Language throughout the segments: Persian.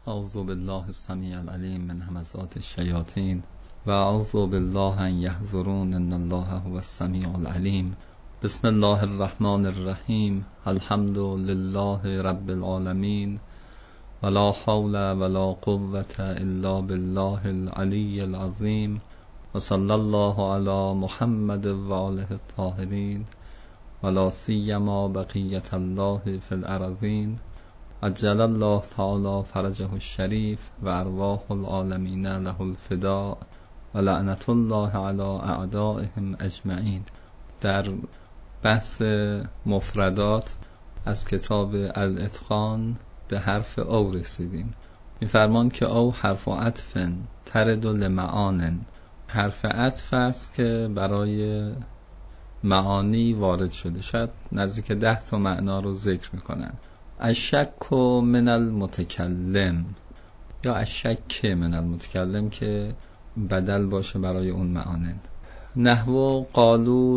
اعوذ بالله السمیع العلیم من همزات الشیاطین و اعوذ بالله ان یحضرون ان الله هو السمیع العلیم. بسم الله الرحمن الرحیم. الحمد لله رب العالمین ولا حول ولا قوة الا بالله العلی العظیم و صلی الله علی محمد و آله الطاهرین ولا سیما بقیة الله فی الارضین عجل الله تعالی فرجه الشریف و ارواح العالمین له الفداء و لعنت الله علی اعدائهم اجمعین. در بحث مفردات از کتاب الاتقان به حرف او رسیدیم. می‌فرمان که او حرف عطف ترد لمعان، حرف عطف است که برای معانی وارد شده، شاید نزدیک 10 تا معنا رو ذکر میکنن. الشک من المتکلم یا الشک من المتکلم که بدل باشه برای اون معانه. نحو قالوا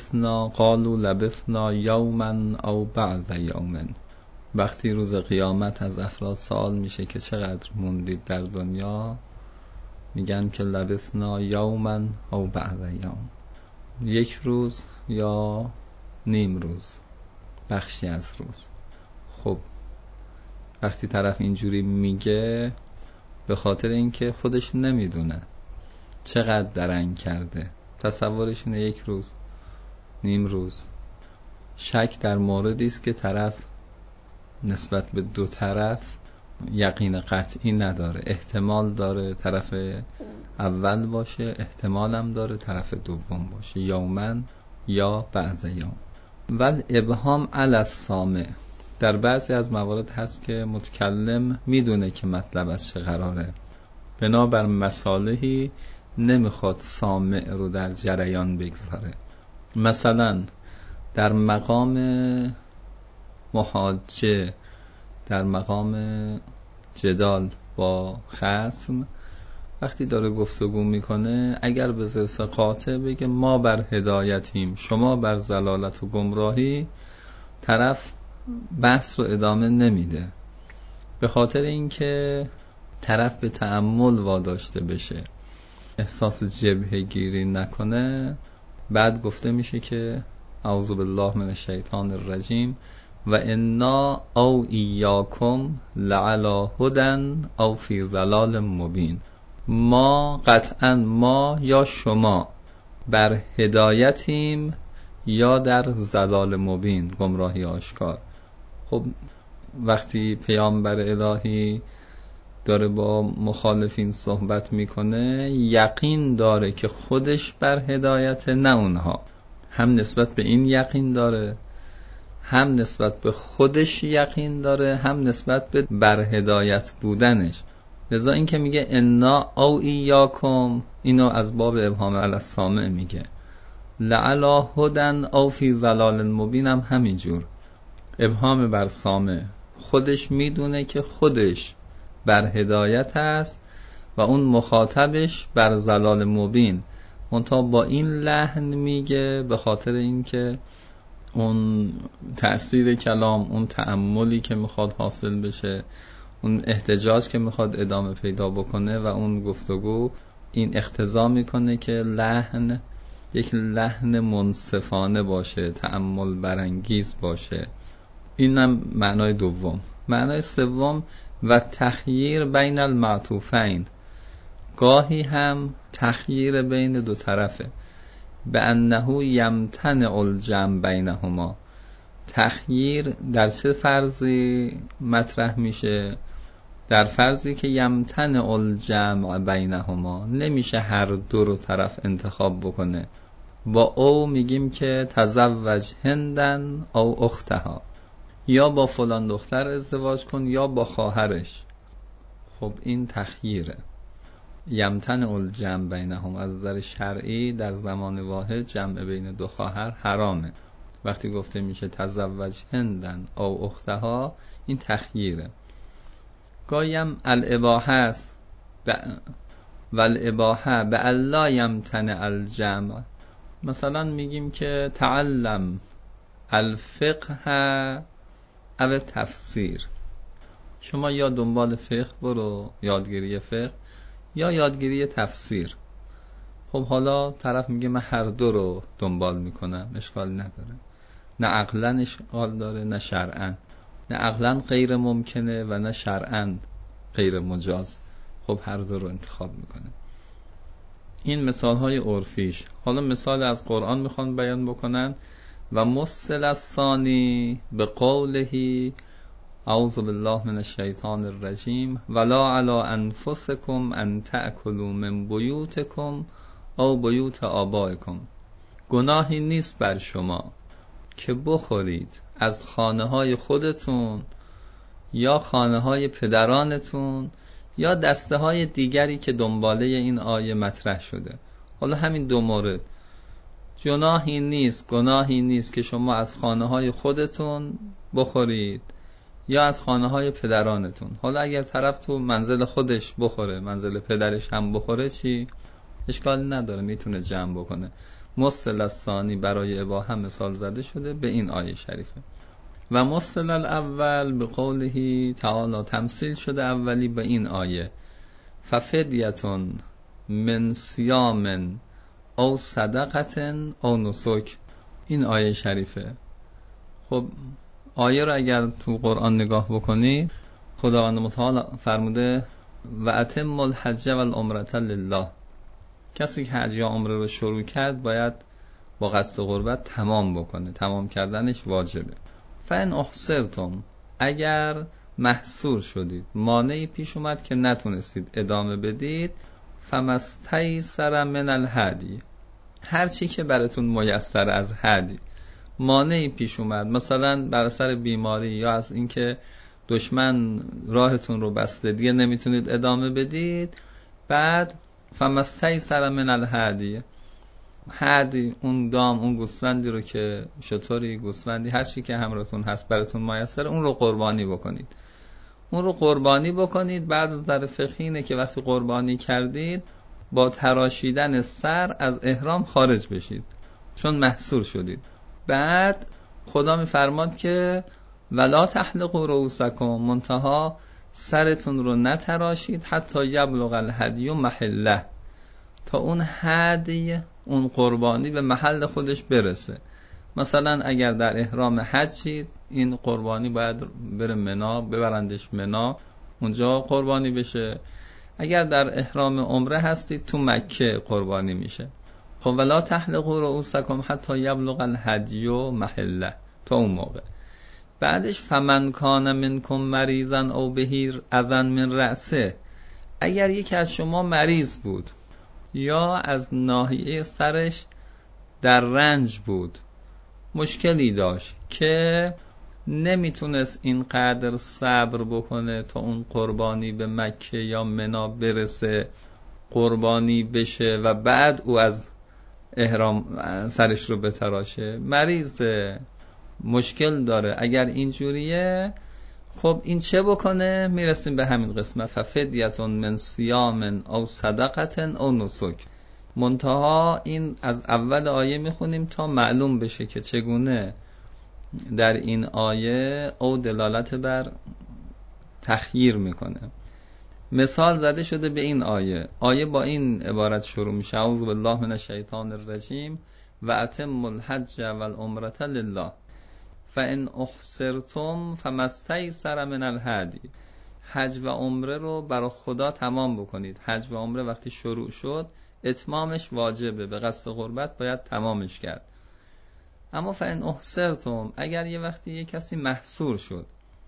لبثنا یوما او بعض یوم. وقتی روز قیامت از افراد سوال میشه که چقدر موندید در دنیا، میگن که لبثنا یوما او بعض یوم، یک روز یا نیم روز، بخشی از روز. خب وقتی طرف اینجوری میگه به خاطر اینکه خودش نمیدونه چقدر درنگ کرده، تصورش اینه یک روز، نیم روز. شک در موردی است که طرف نسبت به دو طرف یقین قطعی نداره، احتمال داره طرف اول باشه، احتمال هم داره طرف دوم باشه، یومن یا بعض یوم. ول ابهام علی السامع، در بعضی از موارد هست که متکلم میدونه که مطلب از چه قراره، بنابر مصالحی نمیخواد سامع رو در جریان بگذاره. مثلا در مقام محاجه، در مقام جدال با خصم، وقتی داره گفتگو میکنه اگر به ضرس قاطع بگه ما بر هدایتیم شما بر ضلالت و گمراهی، طرف بحث رو ادامه نمیده، به خاطر اینکه طرف به تأمل واداشته بشه، احساس جبهه گیری نکنه. بعد گفته میشه که اعوذ بالله من الشیطان الرجیم و انا او ایاکم لعلی هدی او فی ضلال مبین. ما قطعا، ما یا شما بر هدایتیم یا در ضلال مبین، گمراهی آشکار. خب وقتی پیامبر الهی داره با مخالفین صحبت میکنه، یقین داره که خودش بر هدایت، نه اونها. هم نسبت به این یقین داره، هم نسبت به خودش یقین داره، هم نسبت به بر هدایت بودنش. لذا این که میگه انا او ایاکم، اینو از باب ابهام علی السامع میگه. لعلی هدی او فی ضلال مبین هم همینجور، ابهام بر سامع، خودش میدونه که خودش بر هدایت است و اون مخاطبش بر ضلال مبین، منتها با این لحن میگه به خاطر اینکه اون تأثیر کلام، اون تأملی که میخواد حاصل بشه، اون احتجاج که میخواد ادامه پیدا بکنه و اون گفتگو، این اقتضا میکنه که لحن یک لحن منصفانه باشه، تأمل برانگیز باشه. اینم معنای دوم. معنای سوم و تخییر بین المعطوفین، گاهی هم تخییر بین دو طرفه. به انه یمتنع الجمع بینهما، تخییر در چه فرضی مطرح میشه؟ در فرضی که یمتنع الجمع بینهما، نمیشه هر دو رو طرف انتخاب بکنه. با او میگیم که تزوج هندن او اختها، یا با فلان دختر ازدواج کن یا با خواهرش. خب این تخییره. یمتنع الجمع بینهم، از نظر شرعی در زمان واحد جمع بین دو خواهر حرامه. وقتی گفته میشه تزوج هندن او اختها، این تخییره. گایم الاباحه است و الاباحه به الا یمتنع الجمع. مثلا میگیم که تعلم الفقه او تفسیر، شما یا دنبال فقه برو، یادگیری فقه، یا یادگیری تفسیر. خب حالا طرف میگه من هر دو رو دنبال میکنم، اشکال نداره. نه عقلن اشکال داره نه شرعن. نه عقلن غیر ممکنه و نه شرعن غیر مجاز. خب هر دو رو انتخاب میکنه. این مثال های عرفیش. حالا مثال از قرآن میخوان بیان بکنن. و مثل الثانی به قوله اعوذ بالله من الشیطان الرجیم ولا علی انفسکم ان تأکلوا من بیوتکم او بیوت آبائکم. گناهی نیست بر شما که بخورید از خانه های خودتون یا خانه های پدرانتون یا دسته های دیگری که دنباله این آیه مطرح شده. حالا همین دو مورد، گناهی نیست که شما از خانه های خودتون بخورید یا از خانه های پدرانتون. حالا اگر طرف تو منزل خودش بخوره، منزل پدرش هم بخوره، چی؟ اشکال نداره، میتونه جمع بکنه. مثل الثانی برای اباحه مثال زده شده به این آیه شریفه. و مثل الاول به قوله تعالی تمثیل شده اولی به این آیه ففدیتون من صیام او صدقه او نسک. این آیه شریفه. خب آیه رو اگر تو قرآن نگاه بکنید، خداوند متعال فرموده و اتم الحج والعمره لله. کسی که حج یا عمره رو شروع کرد باید با قصد قربت تمام بکنه، تمام کردنش واجبه. فان احصرتم، اگر محصور شدید، مانعی پیش اومد که نتونستید ادامه بدید، فمستیسر من الهدی، هر چی که براتون میسر از هدی. مانعی پیش اومد، مثلا بر اثر بیماری یا از اینکه دشمن راهتون رو بسته دیگه نمیتونید ادامه بدید، بعد فمستیسر من الهدی، هدی اون دام، اون گوسفندی رو که شطوری، گوسفندی، هر چی که همراهتون هست براتون میسر، اون رو قربانی بکنید. بعد از در فقهینه که وقتی قربانی کردید با تراشیدن سر از احرام خارج بشید، چون محصور شدید. بعد خدا میفرماد که ولا تحلقوا رؤوسکم، منتها سرتون رو نتراشید حتی یبلغ الهدی محله، تا اون هدی، اون قربانی به محل خودش برسه. مثلا اگر در احرام حجید، این قربانی باید بره منا، ببرندش منا، اونجا قربانی بشه. اگر در احرام عمره هستید تو مکه قربانی میشه. خب ولا تحلقوا رؤوسکم حتی یبلغ الهدی محله، تا اون موقع. بعدش فمن کان منکم مریضا او به اذى من رأسه، اگر یکی از شما مریض بود یا از ناحیه سرش در رنج بود، مشکلی داشت که نمیتونست اینقدر صبر بکنه تا اون قربانی به مکه یا منا برسه، قربانی بشه و بعد او از احرام سرش رو بتراشه، مریضه، مشکل داره. اگر اینجوریه، خب این چه بکنه؟ میرسیم به همین قسمت ففدیتون من صیام او صدقه او نسک. منتها این از اول آیه میخونیم تا معلوم بشه که چگونه در این آیه او دلالت بر تخییر میکنه. مثال زده شده به این آیه با این عبارت شروع میشه اعوذ بالله من الشیطان الرجیم و اتم الحج والعمره لله فان احصرتم فمستیسر من الهدی. حج و عمره رو برای خدا تمام بکنید. حج و عمره وقتی شروع شد اتمامش واجبه، به قصد قربت باید تمامش کرد. اما فان احصرتم، اگر یه وقتی یه کسی محصور شد،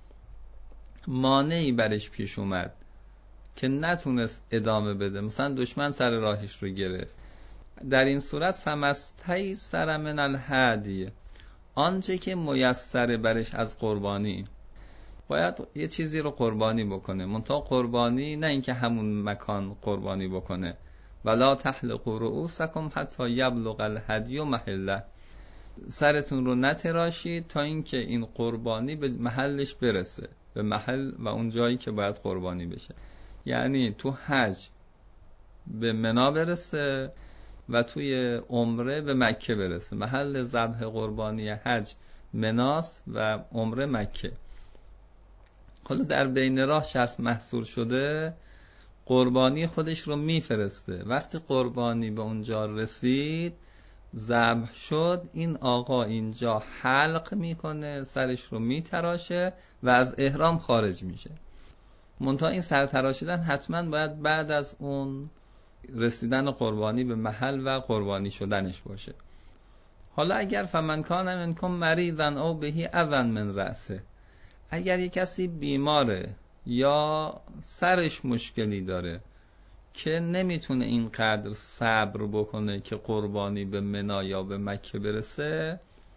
مانعی برش پیش اومد که نتونست ادامه بده، مثلا دشمن سر راهش رو گرفت، در این صورت فمستیسر من الهدی، آنچه که میسر برش از قربانی، باید یه چیزی رو قربانی بکنه. منتها قربانی نه اینکه همون مکان قربانی بکنه، ولا تحلقوا رؤوسکم حتی یبلغ الهدی محله، سرتون رو نتراشید تا اینکه این قربانی به محلش برسه، به محل و اون جایی که باید قربانی بشه. یعنی تو حج به منا برسه و توی عمره به مکه برسه. محل ذبح قربانی حج مناس و عمره مکه. حالا در بین راه شخص محصور شده، قربانی خودش رو میفرسته. وقتی قربانی به اونجا رسید، ذبح شد، این آقا اینجا حلق میکنه، سرش رو میتراشه و از احرام خارج میشه. منتها این سر تراشیدن حتما باید بعد از اون رسیدن قربانی به محل و قربانی شدنش باشه. حالا اگر فمن کان منکم مریضا او بهی اذى من رأسه، اگر یک کسی بیماره یا سرش مشکلی داره که نمیتونه اینقدر صبر بکنه که قربانی به منی یا به مکه برسه،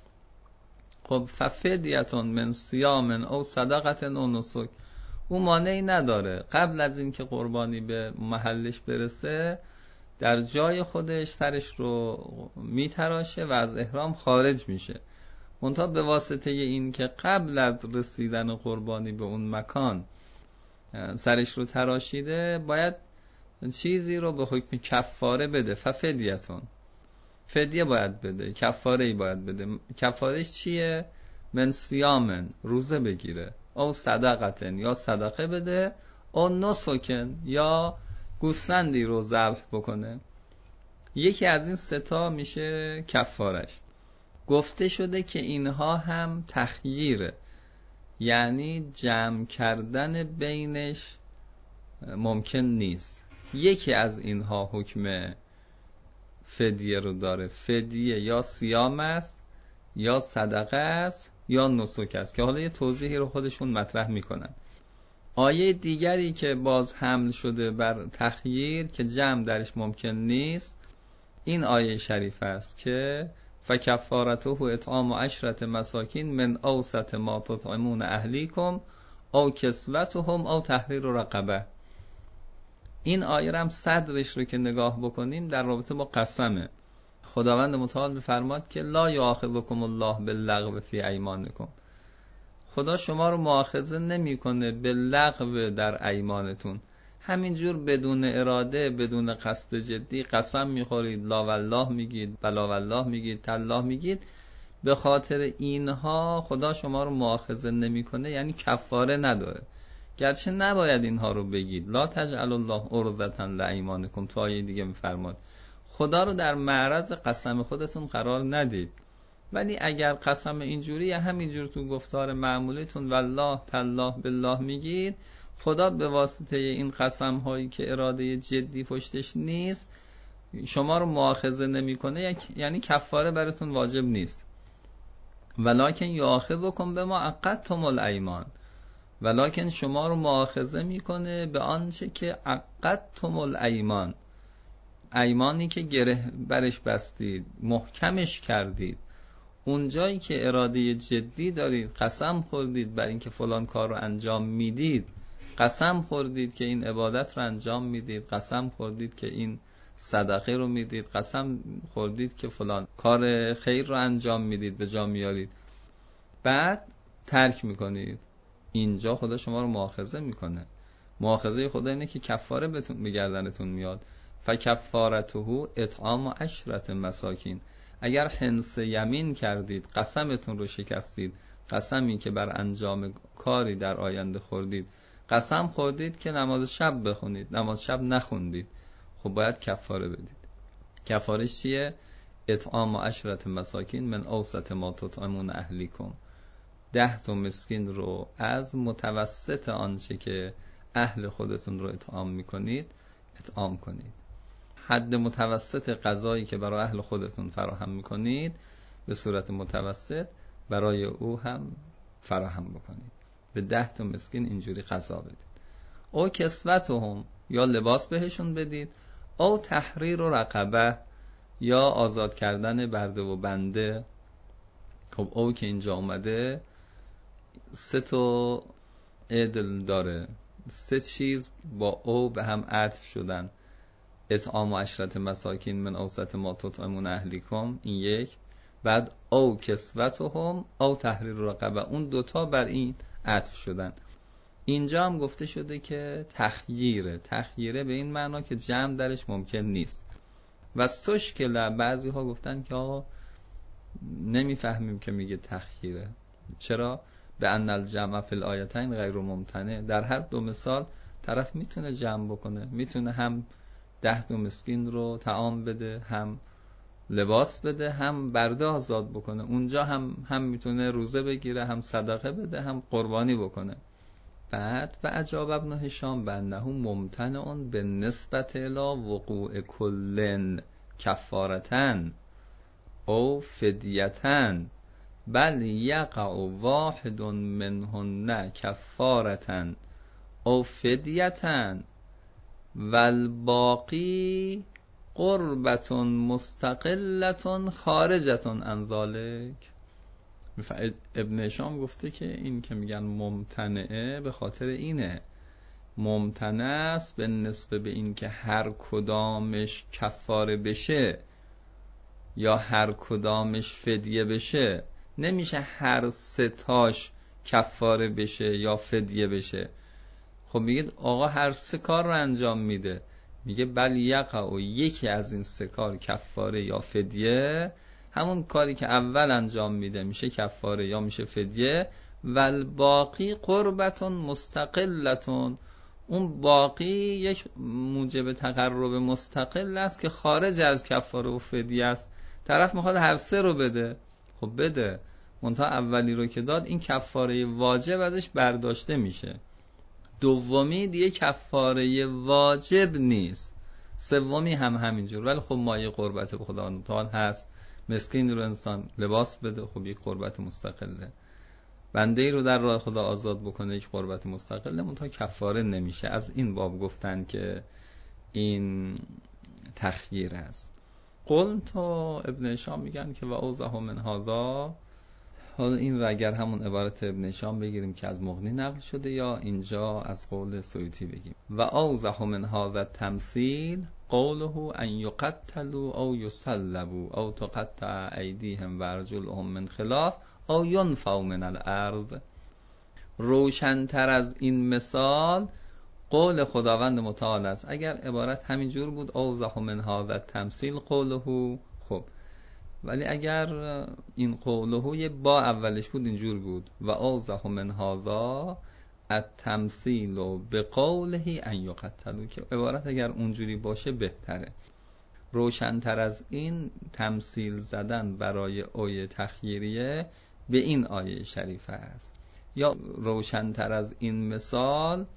خب ففدیتون من صیام او صدقه او نسک، اون مانعی نداره قبل از اینکه قربانی به محلش برسه در جای خودش سرش رو میتراشه و از احرام خارج میشه. منتها به واسطه این که قبل از رسیدن قربانی به اون مکان سرش رو تراشیده، باید چیزی رو به حکم کفاره بده. ففدیتون، فدیه باید بده، کفاره‌ای باید بده. کفارهش چیه؟ من صیامن، روزه بگیره، او صدقتن، یا صدقه بده، او نسکن، یا گوسفندی رو ذبح بکنه. یکی از این ستا میشه کفارش. گفته شده که اینها هم تخییره، یعنی جمع کردن بینش ممکن نیست. یکی از اینها حکم فدیه رو داره. فدیه یا صیام است، یا صدقه است، یا نسک است، که حالا یه توضیحی رو خودشون مطرح میکنن. آیه دیگری که باز حمل شده بر تخییر که جمع درش ممکن نیست، این آیه شریف است که فکفارته اطعام 10 مساکین من اوسط ما تطعمون اهلیکم او کسوتهم او تحریر رقبه. این آیه هم صدرش رو که نگاه بکنیم در رابطه با قسمه. خداوند متعال می‌فرماد که لا یؤاخذکم الله باللغو فی ایمانکم، خدا شما رو مؤاخذه نمی‌کنه به لغو در ایمانتون. همینجور بدون اراده، بدون قصد جدی قسم می‌خورید، لا والله میگید، بلا والله میگید، تالله میگید، به خاطر اینها خدا شما رو مؤاخذه نمی‌کنه، یعنی کفاره نداره. گرچه نباید اینها رو بگید، لا تجعل الله عرضة لایمانکم، تو آیه دیگه می‌فرماد خدا رو در معرض قسم خودتون قرار ندید. ولی اگر قسم اینجوری یا همینجور تو گفتار معمولیتون والله تالله بالله میگید، خدا به واسطه این قسم هایی که اراده جدی پشتش نیست شما رو مؤاخذه نمی‌کنه، یعنی کفاره براتون واجب نیست. ولکن یؤاخذکم بما عقدتم الایمان، ولکن شما رو مؤاخذه میکنه به آنچه که عقدتم الایمان، ایمانی که گره برش بستید، محکمش کردید. اون جایی که اراده جدی دارید، قسم خوردید بر اینکه فلان کار رو انجام میدید، قسم خوردید که این عبادت رو انجام میدید، قسم خوردید که این صدقه رو میدید، قسم خوردید که فلان کار خیر رو انجام میدید، به جا میارید، بعد ترک میکنید، اینجا خدا شما رو مؤاخذه میکنه. مؤاخذه خدا اینه که کفاره به گردنتون میاد. فکفارته اطعام 10 مساکین، اگر حنث یمین کردید، قسمتون رو شکستید، قسمی که بر انجام کاری در آینده خوردید، قسم خوردید که نماز شب بخونید، نماز شب نخوندید، خب باید کفاره بدید. کفارش چیه؟ اطعام 10 مساکین من اوسط ما تطعمون اهلیکم، 10 مسکین رو از متوسط آنچه که اهل خودتون رو اطعام میکنید اطعام کنید. حد متوسط غذایی که برای اهل خودتون فراهم میکنید به صورت متوسط برای او هم فراهم بکنید. به 10 مسکین اینجوری غذا بدید. او کسوتهم، یا لباس بهشون بدید، او تحریر رقبه، یا آزاد کردن برده و بنده. خب او که اینجا اومده 3 عدل داره، 3 چیز با او به هم عطف شدن. اطعام 10 مساکین من اوسط ما تطعمون اهلیکم، این یک، بعد او کسوتهم او تحریر رقبه، اون 2 بر این عطف شدن. اینجا هم گفته شده که تخییره به این معنا که جمع درش ممکن نیست. وستش که بعضی ها گفتن که آقا نمیفهمیم که میگه تخییره. چرا؟ به ان الجمع فی الآیتین غیر ممتنع. در هر دو مثال طرف میتونه جمع بکنه، میتونه هم 10 مسکین رو طعام بده، هم لباس بده، هم برده آزاد بکنه. اونجا هم میتونه روزه بگیره، هم صدقه بده، هم قربانی بکنه. بعد و عجاب ابن هشام بنده ممتنع به نسبت الی وقوع کلن کفارتن او فدیتن بل یقع واحد منهن کفارتن او فدیتن والباقی قربت مستقلت خارجت عن ذلک. ابن هشام گفته که این که میگن ممتنعه به خاطر اینه، ممتنع است به نسبت به این که هر کدامش کفاره بشه یا هر کدامش فدیه بشه. نمیشه هر سه تاش کفاره بشه یا فدیه بشه. خب میگه آقا هر سه کار رو انجام میده، میگه بل یقع یکی از این سه کار کفاره یا فدیه، همون کاری که اول انجام میده میشه کفاره یا میشه فدیه. والباقی قربت مستقلت، اون باقی یک موجب تقرب مستقل است که خارج از کفاره و فدیه است. طرف میخواد هر سه رو بده، خب بده، منتها اولی رو که داد این کفاره واجب ازش برداشته میشه، دومی دیگه کفاره واجب نیست، سومی هم همینجور. ولی خب مایه قربت به خدا متعال هست. مسکین رو انسان لباس بده، خب یک قربت مستقله. بنده ای رو در راه خدا آزاد بکنه، یک قربت مستقله، منتها کفاره نمیشه. از این باب گفتن که این تخییر است. قول تا ابن هشام میگن که و اوضح من هذا، حالا این رو اگر همون عبارت ابن هشام بگیریم که از مغنی نقل شده یا اینجا از قول سیوطی بگیم، و اوضح من هذا التمثیل قوله ان یقتلوا او یصلبوا او تقطع ایدیهم و ارجلهم من خلاف او ینفوا من الارض. روشن‌تر از این مثال قول خداوند متعال است. اگر عبارت همین جور بود اوضح من هذا التمثیل قوله، خب، ولی اگر این قوله یه با اولش بود اینجور بود و اوضح من هذا التمثیل به قوله ان یقتلوا، که عبارت اگر اونجوری باشه بهتره. روشن‌تر از این تمثیل زدن برای اوی تخییریه به این آیه شریفه است. یا روشن‌تر از این مثال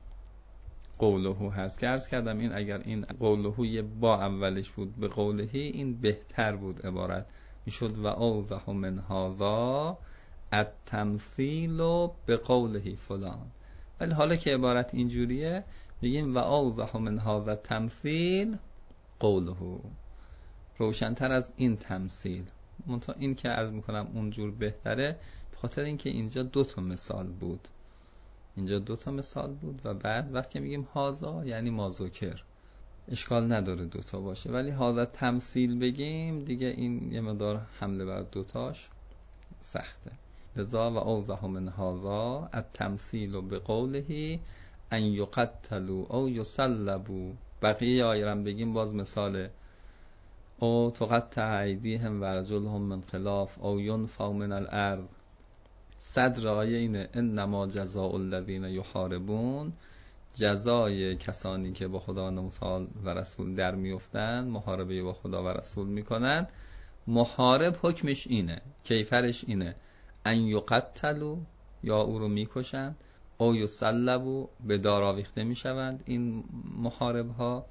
قوله هست که عرض کردم این اگر این قوله یه با اولش بود به قوله این بهتر بود، عبارت میشد و اوضح من هذا التمثیل به قوله فلان. ولی حالا که عبارت اینجوریه میگیم و اوضح من هذا التمثیل قوله، روشن‌تر از این تمثیل. منتها این که عرض میکنم اونجور بهتره به خاطر اینکه اینجا 2 مثال بود، اینجا 2 مثال بود و بعد وقتی میگیم هازا یعنی مازوکر، اشکال نداره 2 باشه، ولی هازا تمثیل بگیم دیگه این یه مقدار حمله بر 2 سخته. لذا و اوضح من هازا التمثیل به قوله ان یقتلوا او یصلبوا. بقیه آیرم بگیم باز مثاله او تقطع ایدیهم و ارجلهم من خلاف او ینفوا من الارض. صدر آیه اینه انما جزاء الذین یحاربون، جزای کسانی که با خدا و رسول در میفتن، محاربه با خدا و رسول میکنن. محارب حکمش اینه، کیفرش اینه ان یقتلوا، یا او رو میکشن، او یصلبوا، به دار آویخته میشوند این محارب ها،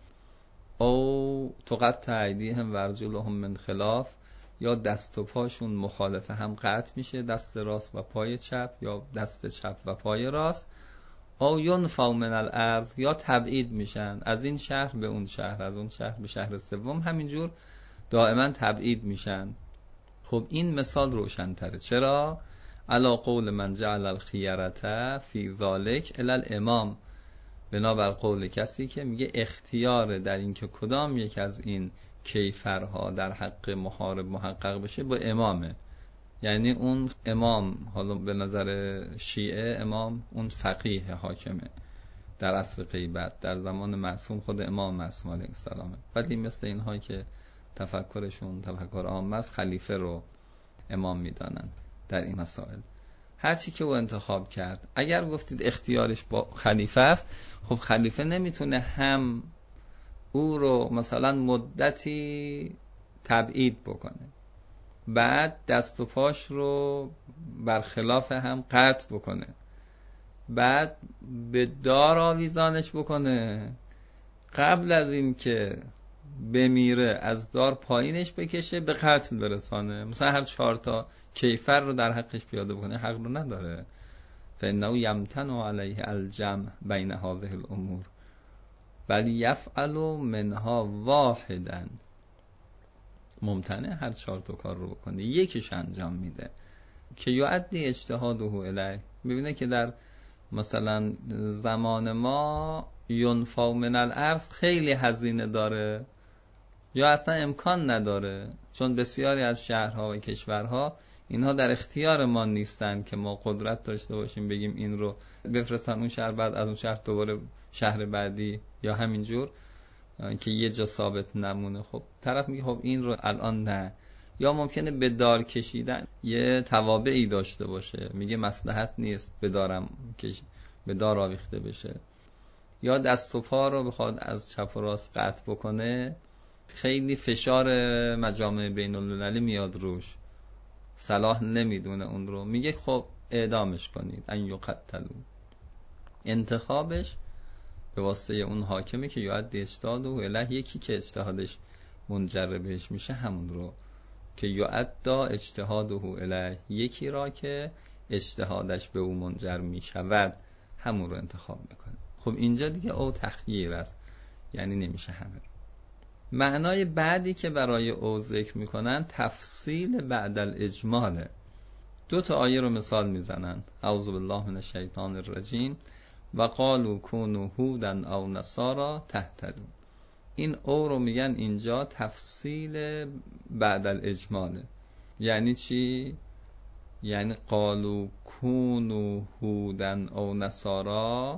او تقطع ایدیهم و ارجلهم من خلاف، یا دست و پاشون مخالف هم قطع میشه، دست راست و پای چپ یا دست چپ و پای راست، او ینفوا من الارض، یا تبعید میشن از این شهر به اون شهر، از اون شهر به شهر سوم، همینجور دائما تبعید میشن. خب این مثال روشن‌تره. چرا؟ علی قول من جعل الخیرة فی ذلک الی الامام، بنابر قول کسی که میگه اختیار در این که کدام یک از این کیفرها در حق محارب محقق بشه با امامه. یعنی اون امام، حالا به نظر شیعه امام اون فقیه حاکمه در عصر غیبت، در زمان معصوم خود امام معصوم علیه السلامه. ولی مثل اینها که تفکرشون تفکر عام است، خلیفه رو امام میدانن در این مسائل. هرچی که او انتخاب کرد. اگر گفتید اختیارش با خلیفه است، خب خلیفه نمیتونه هم او رو مثلا مدتی تبعید بکنه، بعد دست و پاش رو برخلاف هم قطع بکنه، بعد به دار آویزانش بکنه، قبل از این که بمیره از دار پایینش بکشه به قتل برسانه. مثلا هر 4 تا کیفر رو در حقش پیاده بکنه، حق رو نداره. فإنه یمتنع علیه الجمع بین هذه الامور بل یفعل منها واحدا. ممتنع هر 4 تا کار رو بکنه، یکیش انجام میده که یؤدی اجتهاده الیه. ببینه که در مثلا زمان ما ینفع من الارض خیلی هزینه داره یا اصلا امکان نداره، چون بسیاری از شهرها و کشورها اینها در اختیار ما نیستن که ما قدرت داشته باشیم بگیم این رو بفرستن اون شهر، بعد از اون شهر دوباره شهر بعدی یا همینجور که یه جا ثابت نمونه. خب طرف میگه خب این رو الان نه. یا ممکنه به دار کشیدن یه توابعی داشته باشه، میگه مصلحت نیست به دار آویخته بشه. یا دست و پا رو بخواد از چپ و راست قطع بکنه، خیلی فشار مجامع بین المللی میاد روش، صلاح نمیدونه اون رو، میگه خب اعدامش کنید، ان یقتلوا. انتخابش به واسطه اون حاکمه که یؤدی اجتهاده الیه، یکی که اجتهادش منجر بهش میشه همون رو که یؤدی اجتهاده الیه، یکی را که اجتهادش به او منجر میشود همون رو انتخاب میکنه. خب اینجا دیگه او تخییر است، یعنی نمیشه همه. معنای بعدی که برای او ذکر میکنن تفصیل بعد الاجماله. 2 تا آیه رو مثال میزنن. اعوذ بالله من الشیطان الرجیم و قالوا کونوا هودا او نصارا تهتدوا. این او رو میگن اینجا تفصیل بعد الاجماله. یعنی چی؟ یعنی قالوا کونوا هودا او نصارا،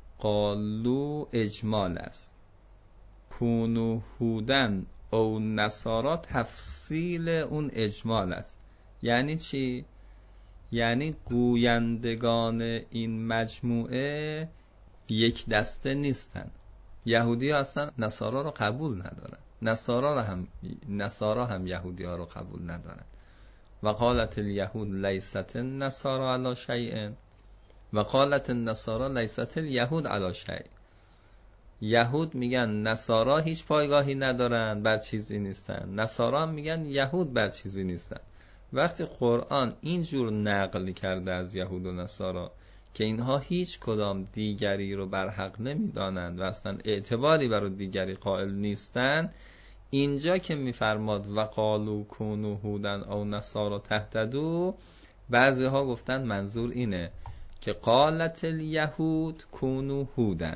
قالوا اجمال است، کونوا هودن او نصارا تفصیل اون اجمال است. یعنی چی؟ یعنی گویندگان این مجموعه یک دسته نیستن. یهودی ها اصلا نصارا رو قبول ندارن، نصارا هم یهودی ها رو قبول ندارن. و قالت الیهود لیست النصارا علی شیء و قالت النصارا لیست الیهود علی شیء. یهود میگن نصارا هیچ پایگاهی ندارن، بر چیزی نیستن، نصارا هم میگن یهود بر چیزی نیستن. وقتی قرآن اینجور نقل کرده از یهود و نصارا که اینها هیچ کدام دیگری رو بر حق نمیدانند و اصلا اعتباری بر دیگری قائل نیستند، اینجا که میفرماد و قالوا کونوا هودا او نصارا تهتدوا، بعضی ها گفتن منظور اینه که قالت الیهود کونوا هودا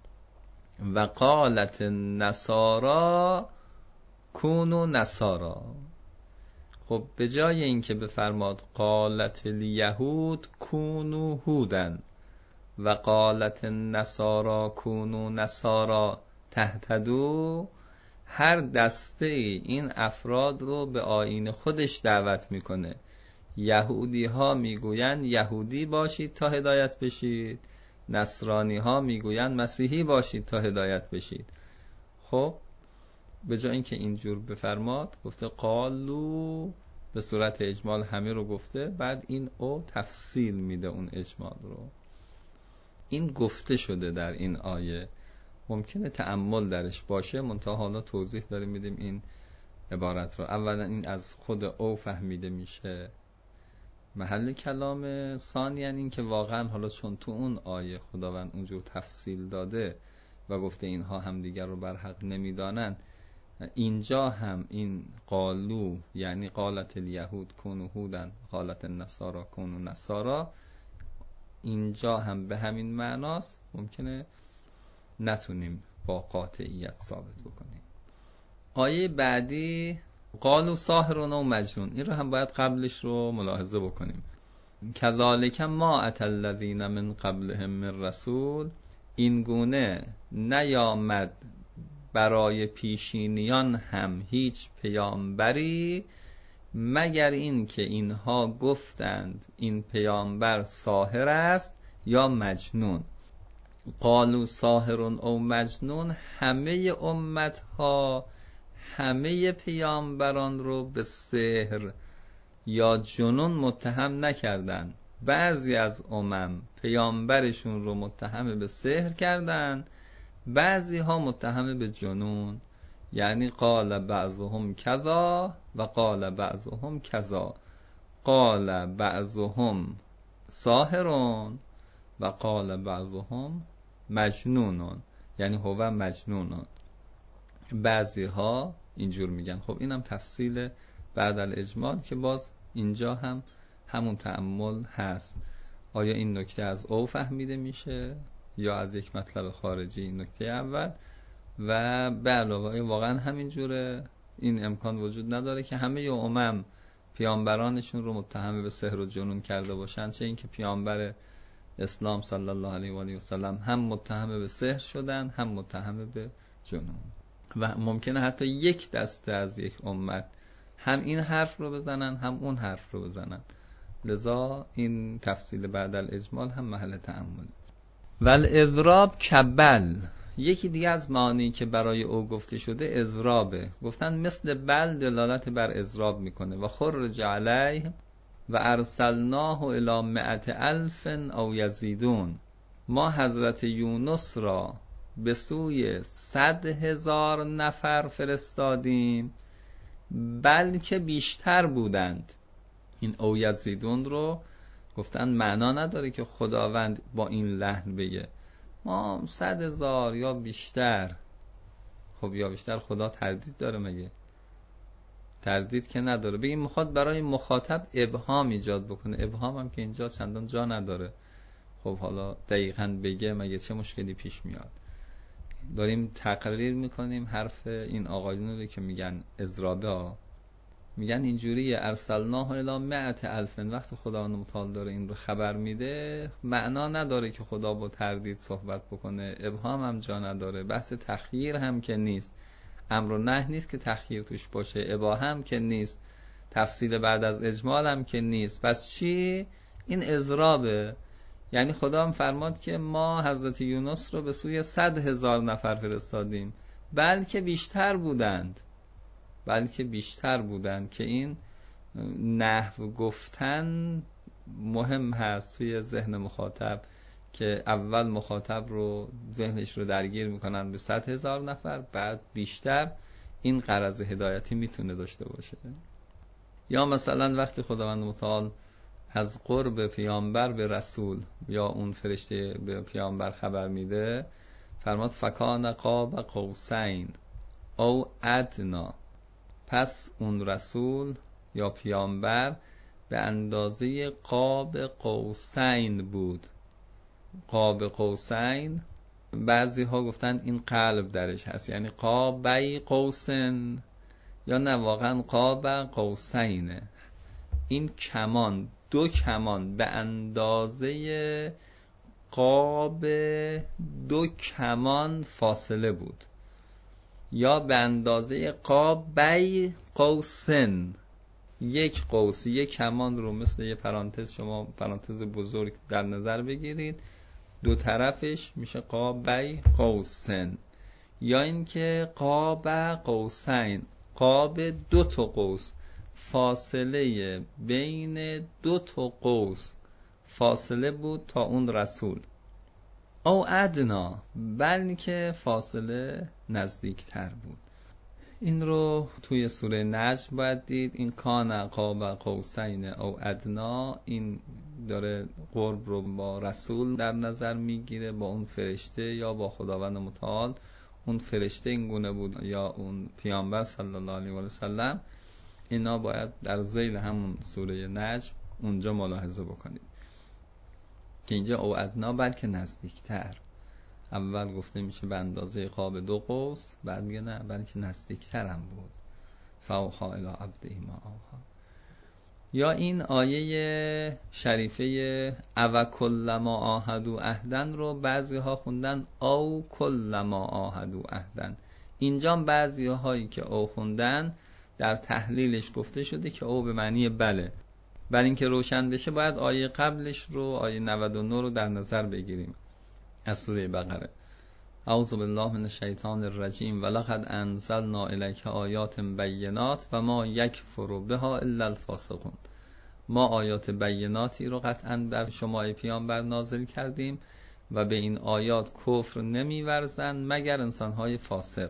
و قالت النصارا کونوا نصارا. خب به جای این که بفرماد قالت الیهود کونوا هودا و قالت النصارا کونوا نصارا تهتدوا، هر دسته این افراد رو به آیین خودش دعوت میکنه. یهودی ها میگوین یهودی باشید تا هدایت بشید، نصرانی ها میگوین مسیحی باشید تا هدایت بشید. خب به جای اینکه اینجور بفرماد گفته قالو، به صورت اجمال همه رو گفته، بعد این او تفصیل میده اون اجمال رو. این گفته شده در این آیه، ممکنه تأمل درش باشه، منتها حالا توضیح داریم میدیم این عبارت رو. اولا این از خود او فهمیده میشه، محل کلام. ثانیاً این که واقعا حالا چون تو اون آیه خداوند اونجور تفصیل داده و گفته اینها هم دیگر رو بر حق نمیدانن، اینجا هم این قالو یعنی قالت الیهود کونوا هودا قالت النصارا کونوا نصارا، اینجا هم به همین معناست. ممکنه نتونیم با قاطعیت ثابت بکنیم. آیه بعدی قالوا ساحر و مجنون، این رو هم باید قبلش رو ملاحظه بکنیم. کذالک ما اتى الذین من قبلهم من رسول، این گونه نیامد برای پیشینیان هم هیچ پیامبری مگر این که اینها گفتند این پیامبر ساحر است یا مجنون. قالوا ساحر او مجنون، همه امتها همه پیامبران رو به سحر یا جنون متهم نکردن. بعضی از پیامبرشون رو متهم به سحر کردن، بعضی ها متهم به جنون. یعنی قال بعضهم کذا و قال بعضهم کذا، قال بعضهم ساحرون و قال بعضهم مجنونون، یعنی هو مجنونون. بعضی ها اینجور میگن. خب اینم تفصیل بعد الاجمال که باز اینجا هم همون تأمل هست. آیا این نکته از او فهمیده میشه یا از یک مطلب خارجی؟ این نکته اول. و به علاوه واقعا همینجوره، این امکان وجود نداره که همه پیامبرانشون رو متهم به سحر و جنون کرده باشن، چه اینکه پیامبر اسلام صلی الله علیه و آله و سلم هم متهم به سحر شدن هم متهم به جنون. و ممکنه حتی یک دسته از یک امت هم این حرف رو بزنن هم اون حرف رو بزنن. لذا این تفصیل بعد الاجمال هم محل تأمل. والاضراب کبل، یکی دیگه از معانی که برای او گفته شده اضرابه. گفتن مثل بل دلالت بر اضراب میکنه. و خرج علیه و ارسلناه الی 100,000 او یزیدون، ما حضرت یونس را به سوی 100,000 نفر فرستادیم بلکه بیشتر بودند. این او یزیدون رو گفتن معنا نداره که خداوند با این لحن بگه ما 100,000 یا بیشتر. خب یا بیشتر خدا تردید داره مگه؟ تردید که نداره. بگیم میخواد برای مخاطب ابهام ایجاد بکنه. ابهام هم که اینجا چندان جا نداره. خب حالا دقیقاً بگه مگه چه مشکلی پیش میاد؟ داریم تقریر میکنیم حرف این آقایون رو که میگن اضرابه ها. میگن اینجوریه ارسلناه الی 100,000. وقتی خداوند متعال داره این رو خبر میده، معنا نداره که خدا با تردید صحبت بکنه. ابهام هم جا نداره. بحث تخییر هم که نیست. امر و نهی نیست که تخییر توش باشه. اباحه هم که نیست. تفصیل بعد از اجمال هم که نیست. پس چی؟ این اضرابه. یعنی خدا هم فرماد که ما حضرت یونس رو به سوی 100,000 نفر فرستادیم بلکه بیشتر بودند. بلکه بیشتر بودند که این نحو گفتن مهم هست توی ذهن مخاطب، که اول مخاطب رو ذهنش رو درگیر میکنن به 100,000 نفر، بعد بیشتر. این غرض هدایتی میتونه داشته باشه. یا مثلا وقتی خداوند متعال از قرب پیامبر به رسول یا اون فرشته به پیامبر خبر میده، فرماد فکان قاب قوسین او ادنا. پس اون رسول یا پیامبر به اندازه قاب قوسین بود. قاب قوسین بعضی ها گفتن این قلب درش هست، یعنی قابی قوسن، یا نه واقعا قاب قوسینه. این کمان، 2 کمان به اندازه قاب 2 کمان فاصله بود، یا به اندازه قابی قوسن. یک قوس، یک کمان رو مثل یه پرانتز، شما پرانتز بزرگ در نظر بگیرید، 2 طرفش میشه قابی قوسن. یا اینکه قاب قوسین، قاب 2 تا قوس، فاصله بین 2 تا قوس فاصله بود تا اون رسول. او ادنا، بلکه فاصله نزدیکتر بود. این رو توی سوره نجم باید دید. این کان قاب قوسین او ادنا، این داره قرب رو با رسول در نظر میگیره، با اون فرشته یا با خداوند متعال. اون فرشته این گونه بود یا اون پیامبر صلی الله علیه و سلم. اینا باید در ذیل همون سوره نجم اونجا ملاحظه بکنید که اینجا او ادنا بلکه نزدیکتر. اول گفته میشه به اندازه قاب 2 قوس، بعد میگه نه بلکه نزدیکتر هم بود. فاوحا الی عبده ما اوحا. یا این آیه شریفه او کلما عاهدوا عهدا رو بعضی ها خوندن او کلما عاهدوا عهدا. اینجا بعضی هایی که او خوندن در تحلیلش گفته شده که او به معنی بله. برای اینکه روشن بشه باید آیه قبلش رو، آیه 99 رو در نظر بگیریم از سوره بقره. اعوذ بالله من الشیطان الرجیم ولقد انزلنا الیک آیات بینات و ما یکفر بها الا الفاسقون. ما آیات بیناتی رو قطعاً بر شما ای پیامبر نازل کردیم و به این آیات کفر نمی‌ورزند مگر انسان‌های فاسق.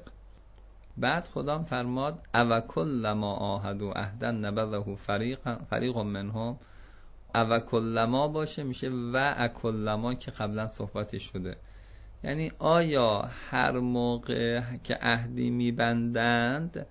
بعد خدا فرماد او کلما عاهدوا عهدا نبذه فریق منهم. او کلما باشه میشه و اکلما که قبلا صحبتش شده، یعنی آیا هر موقع که عهدی میبندند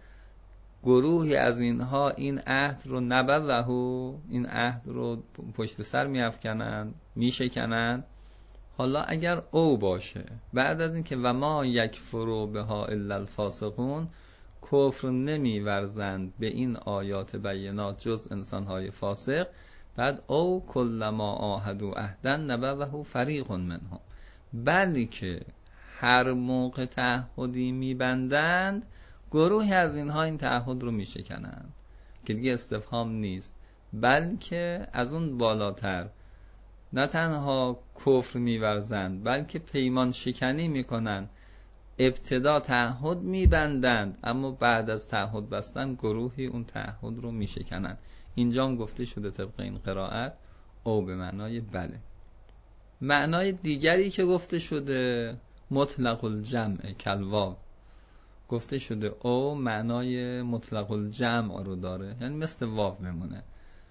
گروهی از اینها این عهد رو نبذه، این عهد رو پشت سر میافکنند، میشکنند. حالا اگر او باشه بعد از اینکه و ما یکفروا بها الا الفاسقون، کفر نمی‌ورزند به این آیات بینات جز انسان‌های فاسق، بعد او کلما عاهدوا عهدا نبذه فریق منهم، بلکه هر موقع تعهدی میبندند گروهی از اینها این تعهد رو میشکنند، که دیگه استفهام نیست، بلکه از اون بالاتر نه تنها کفر می‌ورزند بلکه پیمان شکنی میکنند. ابتدا تعهد میبندند اما بعد از تعهد بستن گروهی اون تعهد رو میشکنند. اینجا هم گفته شده طبق این قرائت او به معنای بله. معنای دیگری که گفته شده مطلق الجمع کالواو، گفته شده او معنای مطلق الجمع رو داره، یعنی مثل واو بمونه.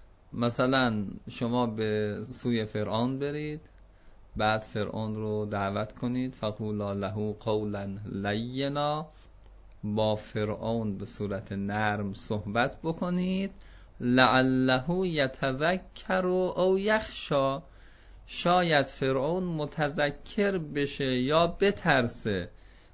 مثلا شما به سوی فرعون برید، بعد فرعون رو دعوت کنید فقولا له قولا لینا، با فرعون به صورت نرم صحبت بکنید، لعله یتذکر او یخشی، شاید فرعون متذکر بشه یا بترسه.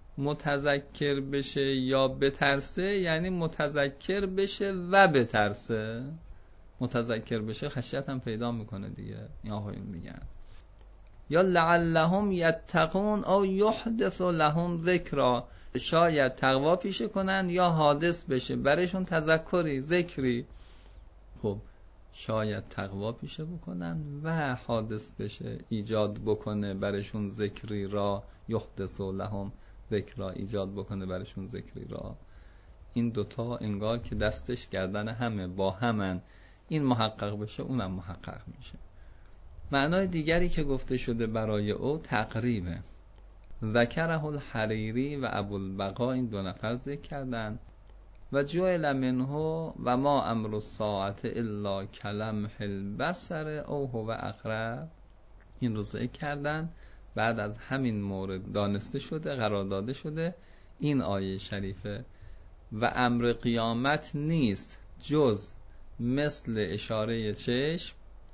متذکر بشه یا بترسه یعنی متذکر بشه و بترسه. متذکر بشه خشیت هم پیدا میکنه دیگه، این آقایون میگن. یا لعلهم یتقون او یحدث لهم ذکرا، شاید تقوا پیشه کنن یا حادث بشه برشون تذکری ذکری. خب شاید تقوا پیشه بکنن و حادث بشه ایجاد بکنه برشون ذکری را، یحدث لهم ذکرا ایجاد بکنه برشون ذکری را. این دوتا انگار که دستش گردن همه با همن، این محقق بشه اونم محقق میشه. معنای دیگری که گفته شده برای او تقریبه. ذکره الحریری و ابوالبقا این دو نفر ذکر کردن و جعل منه و ما امر الساعه الا کلمح البصر او هو اقرب، این رو ذکر کردن. بعد از همین مورد دانسته شده، قرار داده شده این آیه شریفه و امر قیامت نیست جز مثل اشاره چشم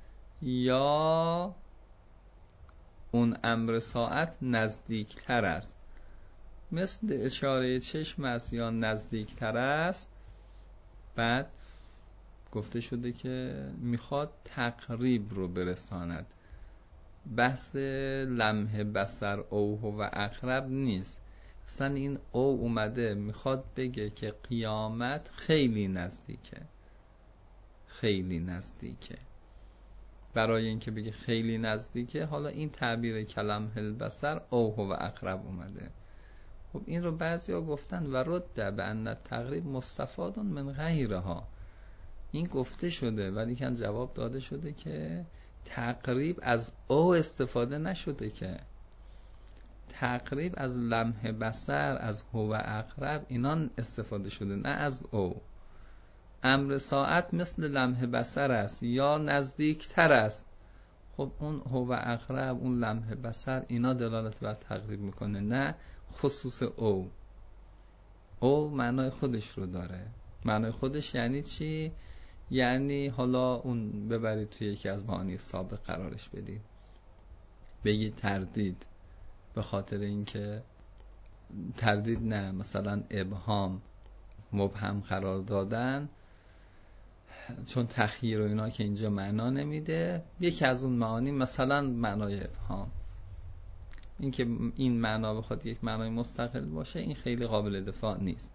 یا اون امر ساعت نزدیکتر است. مثل اشاره چشم است یا نزدیکتر است. بعد گفته شده که میخواد تقریب رو برساند. بحث لمح بصر او و اقرب نیست، اصلا این او اومده میخواد بگه که قیامت خیلی نزدیکه، خیلی نزدیکه. برای اینکه بگه خیلی نزدیکه حالا این تعبیر کلمح البصر او و اقرب اومده. خب این رو بعضیا گفتن و رد به ان تقریب مستفاد من غیرها، این گفته شده ولی که جواب داده شده که تقریب از او استفاده نشده، که تقریب از لمح بصر، از هو و اقرب اینا استفاده شده، نه از او. امر ساعت مثل لمح بصر است یا نزدیکتر است. خب اون هو و اقرب، اون لمح بصر، اینا دلالت بر تقریب میکنه، نه خصوص او. او معنای خودش رو داره. معنای خودش یعنی چی؟ یعنی حالا اون ببرید توی یکی از معانی سابق قرارش بدید، بگید تردید، به خاطر اینکه تردید نه، مثلا ابهام، مبهم قرار دادن، چون تخییر و اینا که اینجا معنا نمیده. یکی از اون معانی مثلا معنای ابهام، این که این معنا بخواد یک معنای مستقل باشه این خیلی قابل دفاع نیست.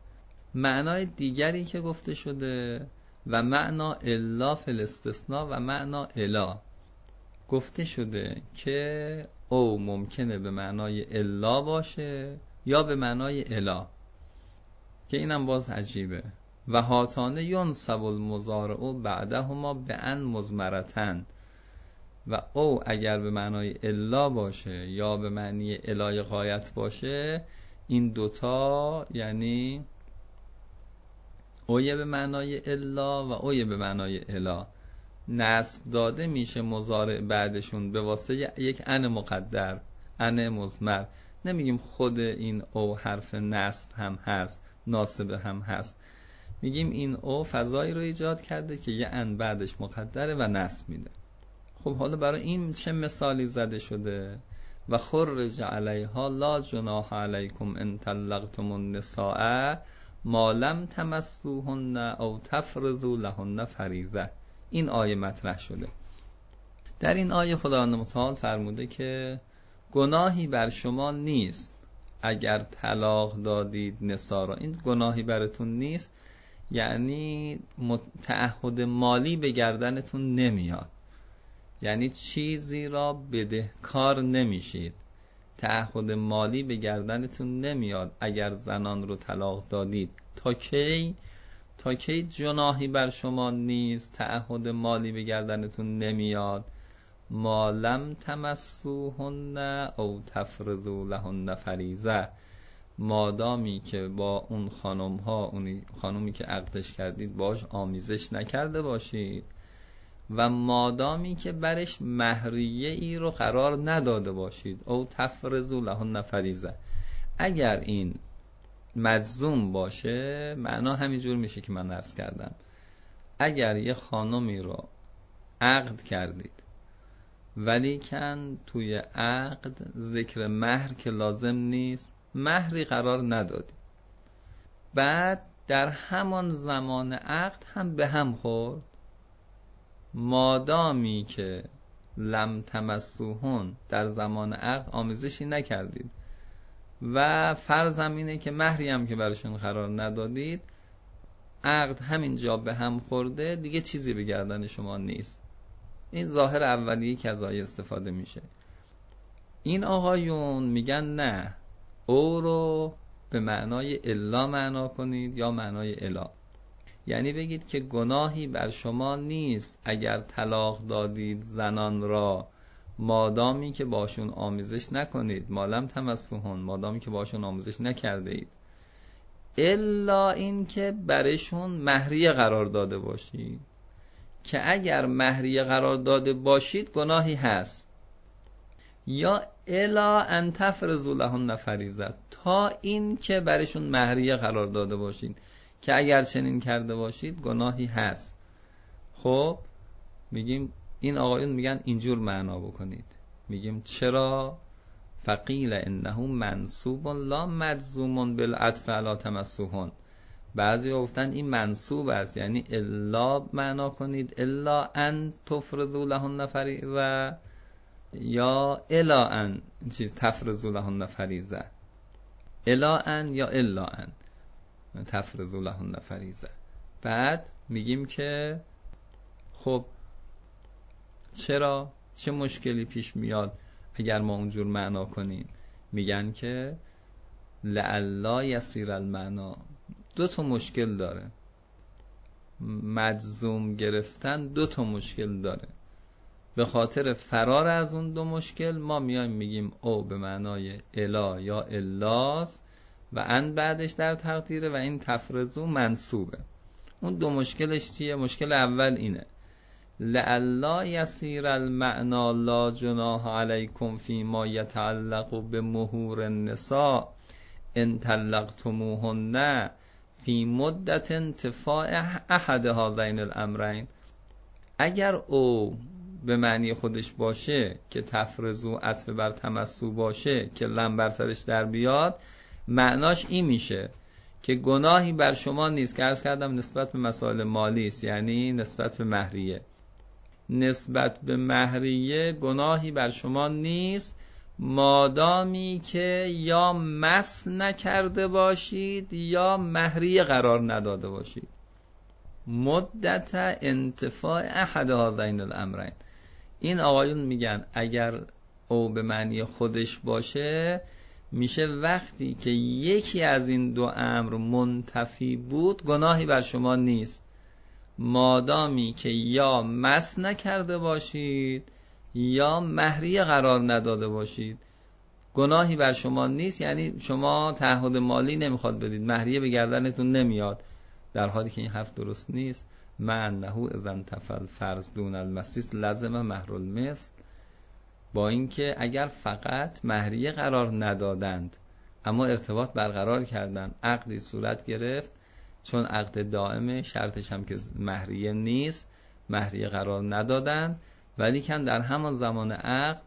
معنای دیگری که گفته شده و معنا الا فی الاستثناء و معنا الا گفته شده که او ممکنه به معنای الا باشه یا به معنای الا، که اینم باز عجیبه. و هاتانه ینصب المضارع بعدهما به ان مضمرتن، و او اگر به معنای الا باشه یا به معنی الای غایت باشه، این دوتا یعنی اوی به معنای الا و اوی به معنای الا نصب داده میشه مضارع بعدشون به واسطه یک ان مقدر، ان مضمر. نمیگیم خود این او حرف نصب هم هست، ناصب هم هست، میگیم این او فضایی رو ایجاد کرده که یه ان بعدش مقدره و نصب میده. خب حالا برای این چه مثالی زده شده؟ و خرج علیها لا جناح علیکم ان طلقتم النساء ما لم تمسوهن او تفرضوا لهن فریضه. این آیه مطرح شده. در این آیه خداوند متعال فرموده که گناهی بر شما نیست اگر طلاق دادید نساء را. این گناهی براتون نیست یعنی تعهد مالی به گردنتون نمیاد، یعنی چیزی را بدهکار نمیشید، تعهد مالی به گردنتون نمیاد اگر زنان رو طلاق دادید. تا کی جناحی بر شما نیست، تعهد مالی به گردنتون نمیاد؟ ما لم تمسوهن او تفرضوا لهن فریضه، مادامی که با اون خانومی که عقدش کردید باش آمیزش نکرده باشید و مادامی که برش مهریه ای رو قرار نداده باشید. او تفرضوا لهن فریضه، اگر این مجزوم باشه معنا همینجور میشه که من عرض کردم. اگر یه خانمی رو عقد کردید ولیکن توی عقد ذکر مهر که لازم نیست، مهری قرار ندادید، بعد در همان زمان عقد هم به هم خورد، مادامی که لم تمسوهن در زمان عقد آمیزشی نکردید و فرضم اینه که مهری هم که براشون قرار ندادید، عقد همینجا به هم خورده، دیگه چیزی به گردن شما نیست. این ظاهر اولیه که از آیه استفاده میشه. این آقایون میگن نه، او رو به معنای الا معنا کنید یا معنای الا، یعنی بگید که گناهی بر شما نیست اگر طلاق دادید زنان را مادامی که باشون آمیزش نکنید، مالم تمسوهن، مادامی که باشون آمیزش نکرده اید، الا این که برشون مهریه قرار داده باشید، که اگر مهریه قرار داده باشید گناهی هست، یا الا ان تفرضوا لهن فریضه، تا این که برشون مهریه قرار داده باشید که اگر چنین کرده باشید گناهی هست. خب میگیم این آقایون میگن اینجور معنا بکنید. میگیم چرا؟ فقیل انه منصوب لا مجزوم بالعطف علی تمسوهن. بعضی گفتن این منصوب است، یعنی الا معنا کنید، الا ان تفرضوا لهن فریضه، یا الا ان تفرضوا لهن فریضه، الا ان یا الا ان تفرضوا لهن فریضه. بعد میگیم که خب چرا؟ چه مشکلی پیش میاد اگر ما اونجور معنا کنیم؟ میگن که لعلا یسیر المعنا، دو تا مشکل داره، مجزوم گرفتن دو تا مشکل داره. به خاطر فرار از اون دو مشکل ما میایم میگیم او به معنای الا یا الاست و ان بعدش در تقدیره و این تفرضو منصوبه. اون دو مشکلش چیه؟ مشکل اول اینه لعلا یسیر المعنا لا جناح علیکم فیما یتعلق به مهور النساء ان طلقتموهن فی مدت انتفاع احد هذین الامرین. اگر او به معنی خودش باشه که تفرضو عطف بر تمسو باشه که لم بر سرش در بیاد، معناش این میشه که گناهی بر شما نیست، که عرض کردم نسبت به مسائل مالی است، یعنی نسبت به مهریه. نسبت به مهریه گناهی بر شما نیست مادامی که یا مس نکرده باشید یا مهریه قرار نداده باشید. مدت انتفاع احد هذین الامرین. این آقایون میگن اگر او به معنی خودش باشه میشه وقتی که یکی از این دو امر منتفی بود گناهی بر شما نیست، مادامی که یا مس نکرده باشید یا مهریه قرار نداده باشید گناهی بر شما نیست. یعنی شما تعهد مالی نمیخواد بدید، مهریه به گردنتون نمیاد، در حالی که این حرف درست نیست. معنه اذا انتفى الفرض دون المسیس لزم مهر المثل. با اینکه اگر فقط مهریه قرار ندادند اما ارتباط برقرار کردند، عقدی صورت گرفت، چون عقد دائمه شرطش هم که مهریه نیست، مهریه قرار ندادند، ولی کن در همان زمان عقد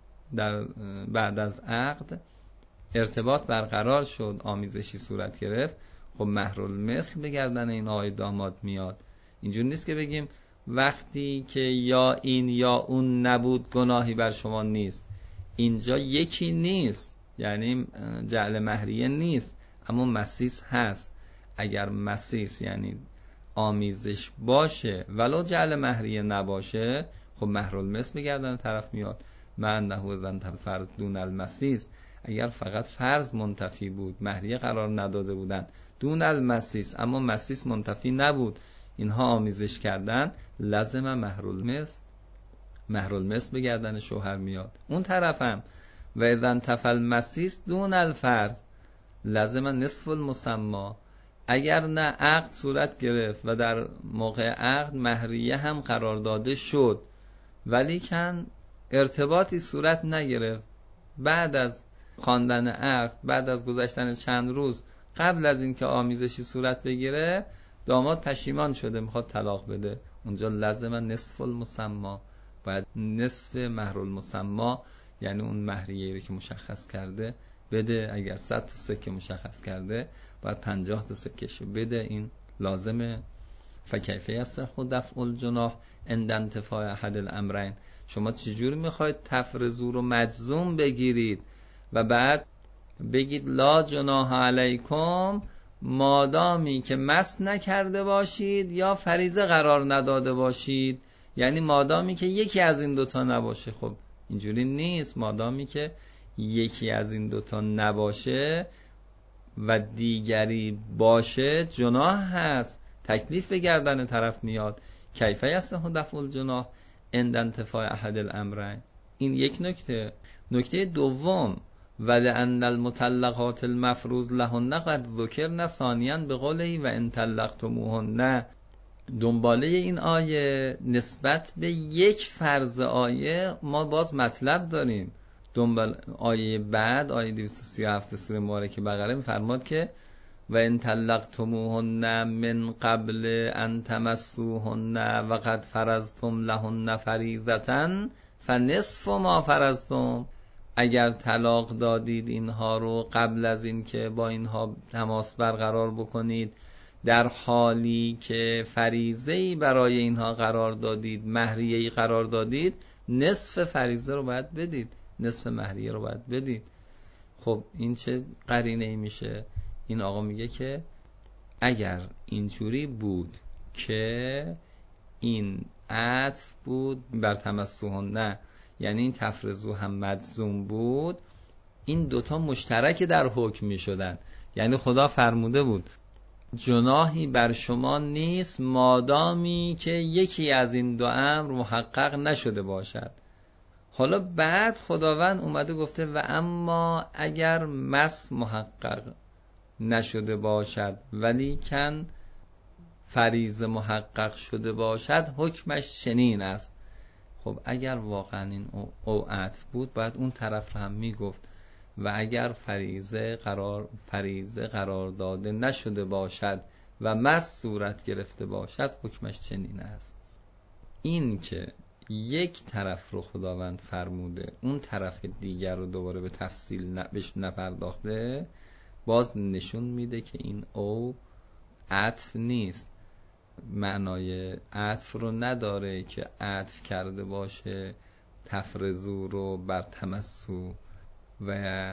بعد از عقد ارتباط برقرار شد، آمیزشی صورت گرفت، خب مهر المثل به گردن این آقای داماد میاد. اینجور نیست که بگیم وقتی که یا این یا اون نبود گناهی بر شما نیست. اینجا یکی نیست، یعنی جعل مهریه نیست، اما مسیس هست. اگر مسیس یعنی آمیزش باشه ولو جعل مهریه نباشه، خب مهر المثل به گردن طرف میاد. معنه اذا انتفى الفرض دون المسیس. اگر فقط فرض منتفی بود، مهریه قرار نداده بودن، دون المسیس اما مسیس منتفی نبود، اینها آمیزش کردن، لازم مهر المثل، مهر المثل به گردن شوهر میاد. اون طرفم و اذا انتفى المسیس دون الفرض لازم نصف المسمى. اگر نه عقد صورت گرفت و در موقع عقد مهریه هم قرار داده شد ولی کن ارتباطی صورت نگرفت، بعد از خواندن عقد، بعد از گذشتن چند روز قبل از اینکه آمیزشی صورت بگیره داماد پشیمان شده میخواد طلاق بده، اونجا لازم نصف المسمى، باید نصف مهر المسمى یعنی اون مهریه‌ای که مشخص کرده بده. اگر 100 تا سکه مشخص کرده باید 50 تا سکه‌شو بده، این لازمه. فکیف یصح دفع الجناح عند انتفاء احد الامرین. شما چجور میخواید تفرضو رو مجزوم بگیرید و بعد بگید لا جناح علیکم مادامی که مس نکرده باشید یا فریضه قرار نداده باشید، یعنی مادامی که یکی از این دوتا نباشه. خب اینجوری نیست، مادامی که یکی از این دوتا نباشه و دیگری باشه جناح هست، تکلیف به گردن طرف میاد. کیف یصح دفع الجناح عند انتفاء احد الامرین. این یک نکته. نکته دوم، ولأن المطلقات المفروض لهن قد ذکرن ثانیاً به قوله و ان طلقتموهن. دنباله این آیه نسبت به یک فرض آیه ما باز مطلب داریم. دنبال آیه بعد، آیه 237 سوره مبارکه بقره میفرماد که و ان طلقتموهن من قبل ان تمسوهن و قد فرضتم لهن فریضة فنصف ما فرضتم. اگر طلاق دادید اینها رو قبل از این که با اینها تماس برقرار بکنید، در حالی که فریضه‌ای برای اینها قرار دادید، مهریه‌ای قرار دادید، نصف فریضه رو باید بدید، نصف مهریه رو باید بدید. خب این چه قرینه‌ای میشه؟ این آقا میگه که اگر اینجوری بود که این عطف بود بر تمسوهن، یعنی این تفرضو هم مجزوم بود، این دوتا مشترک در حکم می شدن. یعنی خدا فرموده بود جناحی بر شما نیست مادامی که یکی از این دو امر محقق نشده باشد. حالا بعد خداوند اومده گفته و اما اگر مس محقق نشده باشد ولی کن فریضه محقق شده باشد حکمش چنین است. خب اگر واقعا این او عطف بود باید اون طرف رو هم میگفت و اگر فریضه قرار داده نشده باشد و مس صورت گرفته باشد حکمش چنین است. این که یک طرف رو خداوند فرموده اون طرف دیگر رو دوباره به تفصیل بهش نپرداخته، باز نشون میده که این او عطف نیست، معنای عطف رو نداره که عطف کرده باشه تفرضو رو بر تمسو و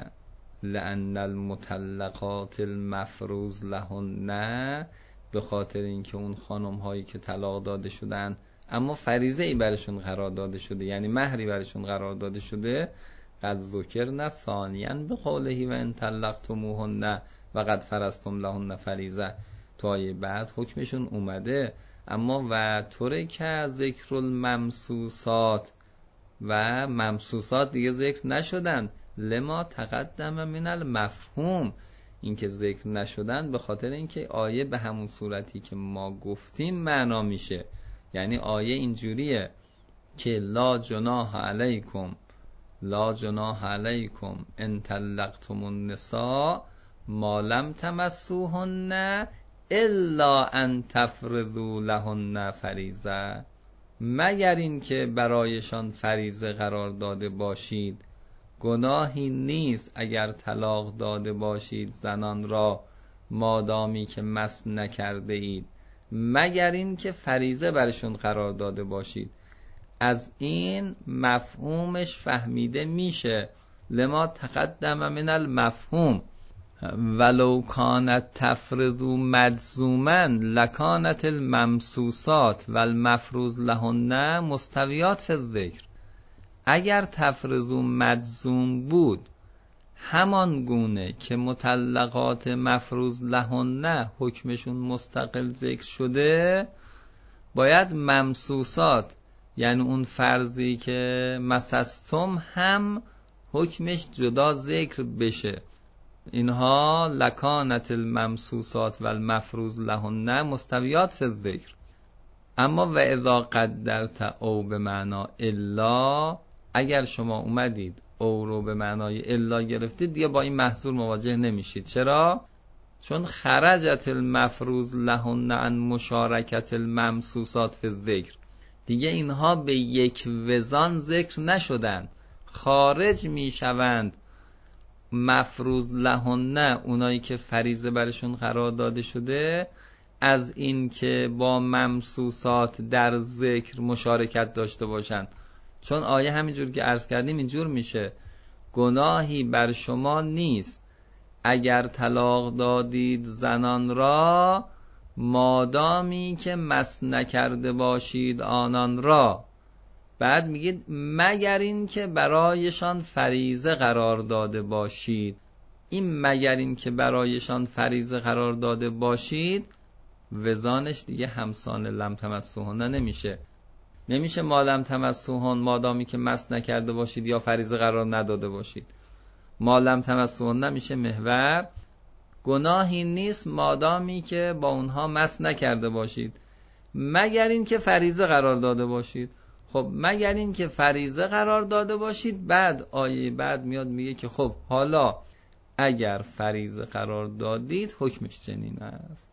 لأن المطلقات المفروض لهن، به خاطر اینکه اون خانم هایی که طلاق داده شدن اما فریضه ای برشون قرار داده شده، یعنی مهری برشون قرار داده شده، قد ذکرن ثانیاً به قوله و ان طلقتموهن و قد فرضتم لهن فریضه، تو آیه بعد حکمشون اومده. اما و ترک ذکر الممسوسات، و ممسوسات دیگه ذکر نشدن، لما تقدم من المفهوم، این که ذکر نشدن به خاطر اینکه آیه به همون صورتی که ما گفتیم معنا میشه. یعنی آیه اینجوریه که لا جناح علیکم، لا جناح علیکم ان طلقتم النساء ما لم تمسوهن الا ان تفرضوا لهن فریضه، مگر این که برایشان فریضه قرار داده باشید. گناهی نیست اگر طلاق داده باشید زنان را مادامی که مس نکرده اید، مگر این که فریضه برشون قرار داده باشید. از این مفهومش فهمیده میشه، لما تقدم من المفهوم ولو کانت تفرض مجزوما لکانت الممسوسات و المفروض لهن مستویات فی الذکر. اگر تفرض مجزوم بود همان گونه که مطلقات مفروض لهن حکمشون مستقل ذکر شده، باید ممسوسات یعنی اون فرضی که مسستم هم حکمش جدا ذکر بشه. اینها لکانت الممسوسات و المفروض لهن مستویات فی الذکر. اما و اذا قدرت او به معنا الا، اگر شما اومدید او رو به معنای الا گرفتید دیگه با این محظور مواجه نمیشید. چرا؟ چون خرجت المفروض لهن عن مشارکت الممسوسات فی الذکر، دیگه اینها به یک وزان ذکر نشدن، خارج میشوند. مفروض لهن اونایی که فریضه برشون قرار داده شده از این که با ممسوسات در ذکر مشارکت داشته باشند. چون آیه همینجور که عرض کردیم اینجور میشه گناهی بر شما نیست اگر طلاق دادید زنان را مادامی که مس نکرده باشید آنان را. بعد میگید مگر این که برایشان فریضه قرار داده باشید. این مگر این که برایشان فریضه قرار داده باشید وزانش دیگه همسان لم تمسوهن نمیشه. نمیشه ما لم تمسوهن مادامی که مس نکرده باشید یا فریضه قرار نداده باشید. ما لم تمسوهن نمیشه محور. گناهی نیست مادامی که با اونها مس نکرده باشید مگر این که فریضه قرار داده باشید. خب مگر این که فریضه قرار داده باشید، بعد آیه بعد میاد میگه که خب حالا اگر فریضه قرار دادید حکمش چنین است.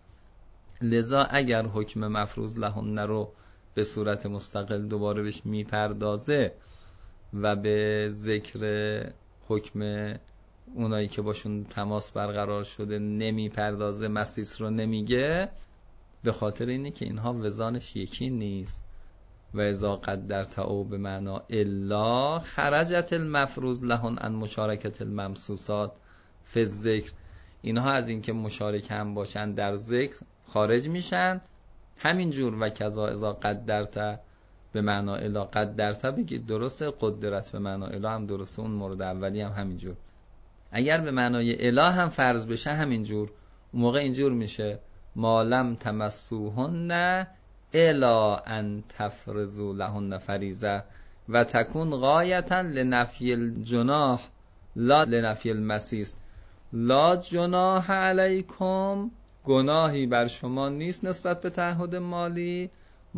لذا اگر حکم مفروض لهن رو به صورت مستقل دوباره بهش میپردازه و به ذکر حکم اونایی که باشون تماس برقرار شده نمیپردازه، مسیس رو نمیگه، به خاطر اینه که اینها وزانش یکی نیست. و اذا قدرت او به معنا الا خرجت المفروض لهن عن مشارکت الممسوسات فی الذکر. اینها از اینکه مشارک هم باشن در ذکر خارج میشن. همینجور و کذا اذا قدرت به معنا الا، قدرت بگید درسته، قدرت به معنا الا هم درسته، اون مورد اولی هم همینجور. اگر به معنای الا هم فرض بشه همینجور، اون موقع اینجور میشه ما لم تمسوهن الا ان تفرضوا لهن فریضه و تکون غایتا لنفی الجناح لا لنفی المسیس. لا جناح علیکم، گناهی بر شما نیست نسبت به تعهد مالی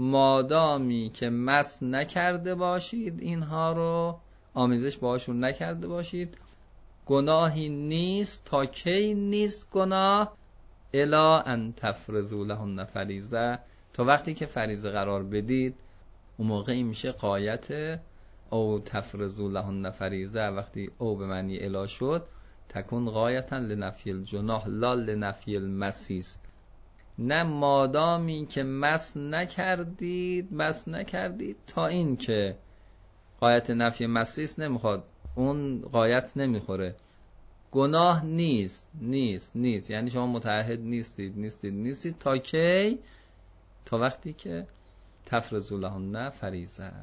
مادامی که مس نکرده باشید، اینها رو آمیزش باشون نکرده باشید. گناهی نیست تا کی نیست گناه؟ الا ان تفرضوا لهن فریضه، تا وقتی که فریضه قرار بدید. اون موقع این میشه غایت او تفرضوا لهن فریضه. وقتی او به معنی الا شد تکون غایتا لنفی الجناح لا لنفی المسیس. نه مادامی که مس نکردید تا این که غایت نفی مسیس نمیخواد اون غایت نمیخوره. گناه نیست یعنی شما متعهد نیستید تا کی؟ تا وقتی که تفرضوا لهن فریضه.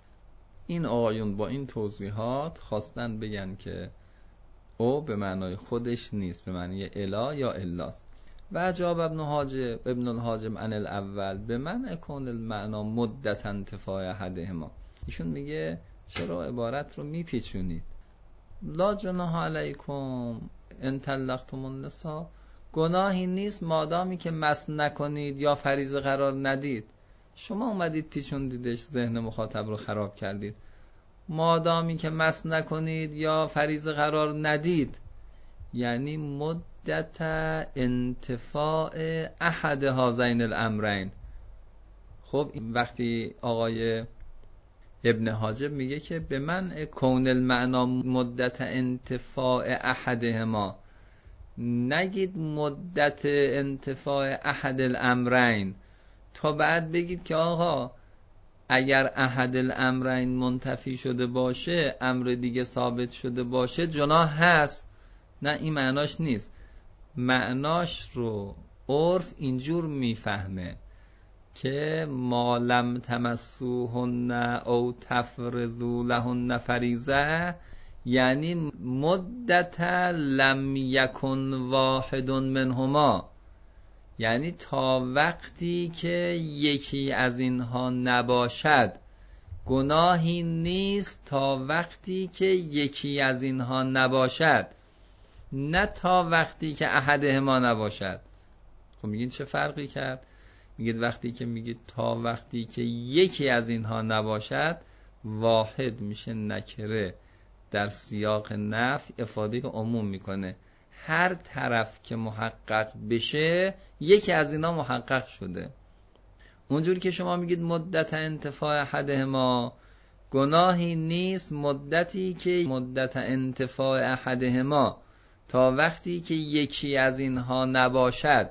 این آقایون با این توضیحات خواستن بگن که او به معنای خودش نیست، به معنی الا یا الاست. و اجاب ابن الحاجب عن الاول به من اکون المعنا مدت انتفاع احدهما. ایشون میگه چرا عبارت رو میپیچونید؟ لا جناح علیکم ان طلقتم النساء، گناهی نیست مادامی که مس نکنید یا فریضه قرار ندید. شما اومدید پیچوندیدش، ذهن مخاطب رو خراب کردید. مادامی که مس نکنید یا فریضه قرار ندید یعنی مدت انتفاع احد هذین الامرین. خب وقتی آقای ابن حاجب میگه که به من کون المعنا مدت انتفاع احدهما، نگید مدت انتفاع احد الامرین تا بعد بگید که آقا اگر احد الامرین منتفی شده باشه، امر دیگه ثابت شده باشه، جناح هست. نه، این معناش نیست. معناش رو عرف اینجور میفهمه که ما لم تمسوهن او تفرضوا لهن فریضه، یعنی مدت لم یکن واحد منهما، یعنی تا وقتی که یکی از اینها نباشد. گناهی نیست تا وقتی که یکی از اینها نباشد، نه تا وقتی که احدهما نباشد. خب میگین چه فرقی کرد؟ میگید وقتی که میگید تا وقتی که یکی از اینها نباشد، واحد میشه نکره در سیاق نفی افاده عموم میکنه. هر طرف که محقق بشه یکی از اینا محقق شده. اونجوری که شما میگید مدت انتفاع احدهما، گناهی نیست مدتی که مدت انتفاع احدهما تا وقتی که یکی از اینها نباشد.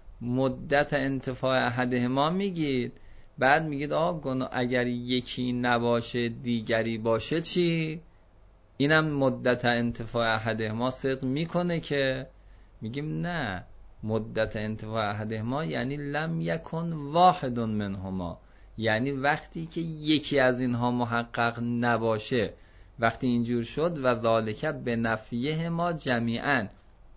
مدت انتفاع احدهما میگید، بعد میگید اگر یکی نباشه دیگری باشه چی؟ اینم مدت انتفاع احدهما صدق میکنه که میگیم نه، مدت انتفاع احدهما یعنی لم یکن واحد منهما، یعنی وقتی که یکی از اینها محقق نباشه. وقتی اینجور شد و ذالک به نفیه ما جمیعا،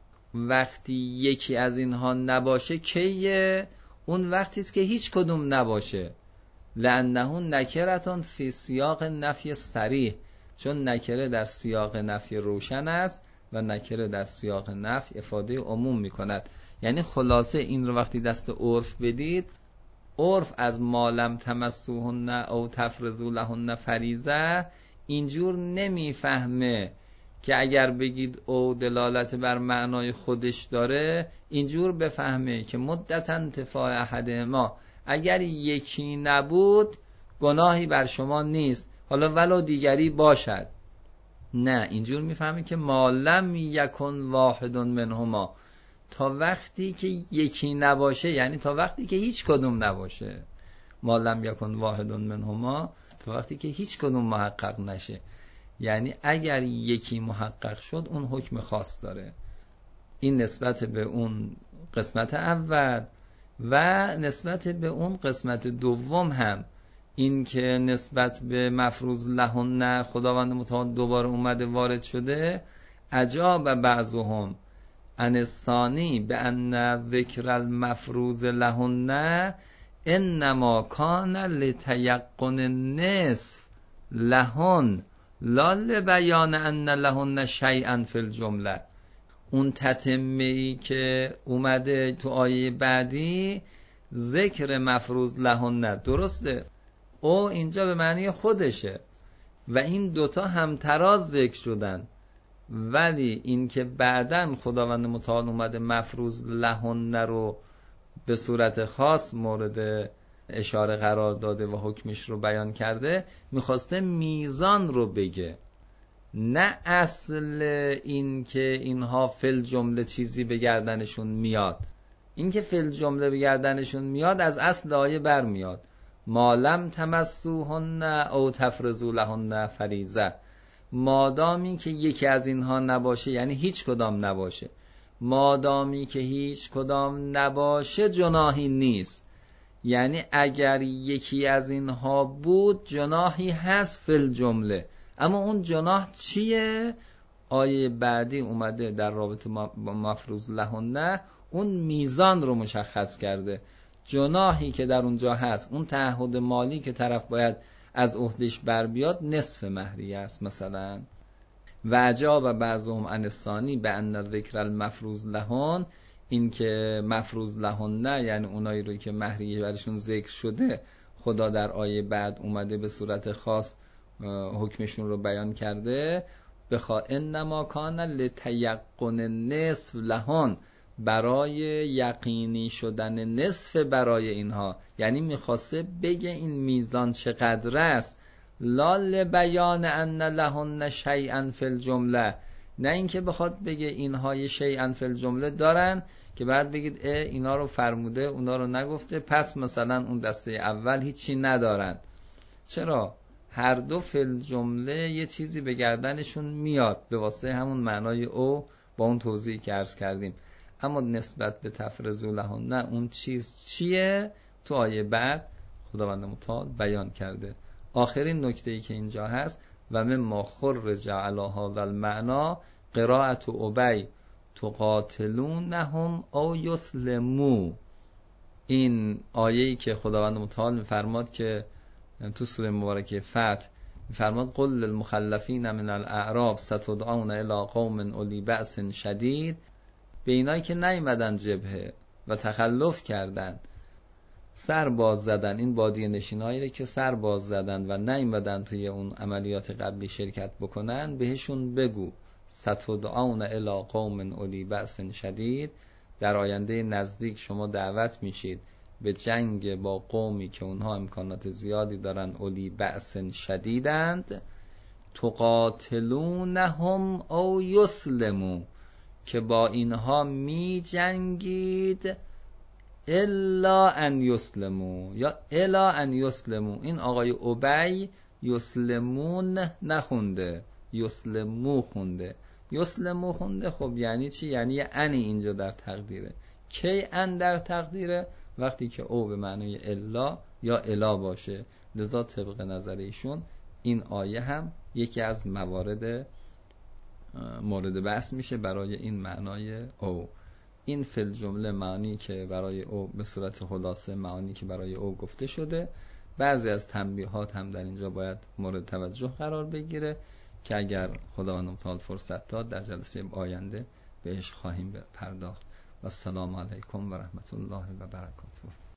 وقتی یکی از اینها نباشه کیه؟ اون وقتی است که هیچ کدوم نباشه. لانه نکرتون فی سیاق نفی صریح، چون نکره در سیاق نفی روشن است و نکره در سیاق نفی افاده عموم میکند. یعنی خلاصه این رو وقتی دست عرف بدید، عرف از ما لم تمسوهن او تفرضوا لهن فریضه اینجور نمیفهمه که اگر بگید او دلالت بر معنای خودش داره، اینجور بفهمه که مدت انتفاع احدهما اگر یکی نبود گناهی بر شما نیست، حالا ولو دیگری باشد. نه، اینجور میفهمه که ما لم یکن واحد منهما، تا وقتی که یکی نباشه، یعنی تا وقتی که هیچ کدوم نباشه. ما لم یکن واحد منهما تا وقتی که هیچ کدوم محقق نشه، یعنی اگر یکی محقق شد اون حکم خاص داره. این نسبت به اون قسمت اول و نسبت به اون قسمت دوم هم، این که نسبت به مفروض لهن خداوند متعال دوباره اومده وارد شده. اجاب بعضهم عن الثانی به ان ذکر المفروض لهن انما کان لتیقن النصف لهن لا لبیان ان لهن شیئا فی الجمله. اون تتمه‌ای که اومده تو آیه بعدی ذکر مفروض لهن درسته، او اینجا به معنی خودشه و این دوتا همتراز ذکر شدن، ولی این که بعداً خداوند متعال اومده مفروض لهن رو به صورت خاص مورد اشاره قرار داده و حکمش رو بیان کرده، میخواسته میزان رو بگه، نه اصل این که اینها فل جمله چیزی به گردنشون میاد. این که فل جمله به گردنشون میاد از اصل آیه بر میاد، ما لم تمسوهن او تفرضوا لهن فریضه. مادامی که یکی از اینها نباشه یعنی هیچ کدام نباشه، مادامی که هیچ کدام نباشه جناحی نیست. یعنی اگر یکی از اینها بود جناحی هست فی الجمله. اما اون جناح چیه؟ آیه بعدی اومده در رابطه با مفروض لهن اون میزان رو مشخص کرده. جناحی که در اونجا هست، اون تعهد مالی که طرف باید از عهدش بر بیاد نصف مهریه است مثلا. و اجاب بعضهم عن الثانی بان ذکر المفروض لهن، این که مفروض لهن یعنی اونایی رو که مهریه برشون ذکر شده، خدا در آیه بعد اومده به صورت خاص حکمشون رو بیان کرده. انما کان لتیقن نصف لهن، برای یقینی شدن نصف برای اینها، یعنی میخواسته بگه این میزان چقدر است. لا لبیان ان لهن شیئا فی الجمله، نه اینکه بخواد بگه اینها یه شیئا فی الجمله دارن که بعد بگید اینا رو فرموده اونا رو نگفته پس مثلا اون دسته اول هیچی ندارن. چرا؟ هر دو فی الجمله یه چیزی به گردنشون میاد به واسطه همون معنای او با اون توضیحی که عرض کردیم. اما نسبت به تفرضوا لهن اون چیز چیه؟ تو آیه بعد خداوند متعال بیان کرده. آخرین نکته‌ای که اینجا هست و مما خرج علی هذا المعنى قراءة ابی تقاتلونهم او یسلموا. این آیه‌ای که خداوند متعال می‌فرماد که تو سوره مبارکه فتح می‌فرماد قل للمخلفین من الاعراب ستدعون الی قوم اولی بأس شدید، به اینایی که نیومدن جبهه و تخلف کردن، سر باز زدن، این بادیه نشینایی که سر باز زدن و نیومدن توی اون عملیات قبلی شرکت بکنن، بهشون بگو ستدعون الی قوم اولی بأس شدید، در آینده نزدیک شما دعوت میشید به جنگ با قومی که اونها امکانات زیادی دارن، اولی بأس شدیدند، تقاتلونهم او یسلموا، که با اینها می جنگید الا ان یسلموا یا الا ان یسلموا. این آقای ابی یسلمون نخونده، یسلمو خونده. یسلمو خونده خب یعنی چی؟ یعنی انی اینجا در تقدیره. کی ان در تقدیره؟ وقتی که او به معنی الا یا الا باشه. لذا طبق نظر ایشون این آیه هم یکی از مورد بحث میشه برای این معنای او. این فی الجمله معنی که برای او به صورت خلاصه معنی که برای او گفته شده. بعضی از تنبیهات هم در اینجا باید مورد توجه قرار بگیره که اگر خداوند متعال فرصت داد در جلسه آینده بهش خواهیم پرداخت. و السلام علیکم و رحمت الله و برکاته.